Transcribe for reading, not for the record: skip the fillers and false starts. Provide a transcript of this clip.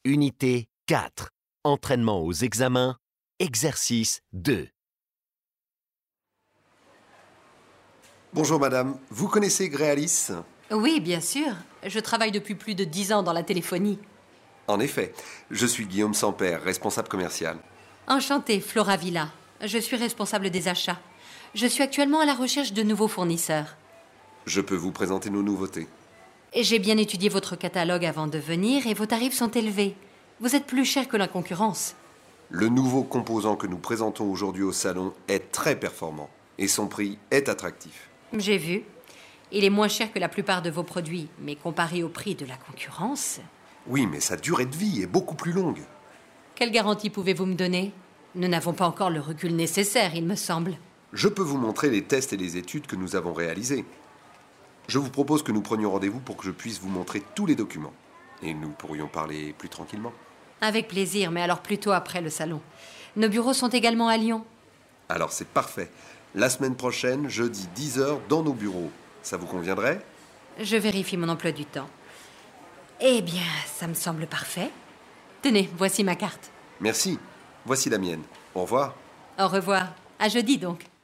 Unité 4. Entraînement aux examens. Exercice 2. Bonjour madame, vous connaissez Gréalis ? Oui, bien sûr. Je travaille depuis plus de 10 ans dans la téléphonie. En effet, je suis Guillaume Sampère, responsable commercial. Enchantée, Flora Villa. Je suis responsable des achats. Je suis actuellement à la recherche de nouveaux fournisseurs. Je peux vous présenter nos nouveautés. Et j'ai bien étudié votre catalogue avant de venir et vos tarifs sont élevés. Vous êtes plus cher que la concurrence. Le nouveau composant que nous présentons aujourd'hui au salon est très performant et son prix est attractif. J'ai vu. Il est moins cher que la plupart de vos produits, mais comparé au prix de la concurrence... Oui, mais sa durée de vie est beaucoup plus longue. Quelle garantie pouvez-vous me donner ? Nous n'avons pas encore le recul nécessaire, il me semble. Je peux vous montrer les tests et les études que nous avons réalisés. Je vous propose que nous prenions rendez-vous pour que je puisse vous montrer tous les documents. Et nous pourrions parler plus tranquillement. Avec plaisir, mais alors plutôt après le salon. Nos bureaux sont également à Lyon. Alors c'est parfait. La semaine prochaine, jeudi 10h, dans nos bureaux. Ça vous conviendrait ? Je vérifie mon emploi du temps. Eh bien, ça me semble parfait. Tenez, voici ma carte. Merci. Voici la mienne. Au revoir. Au revoir. À jeudi donc.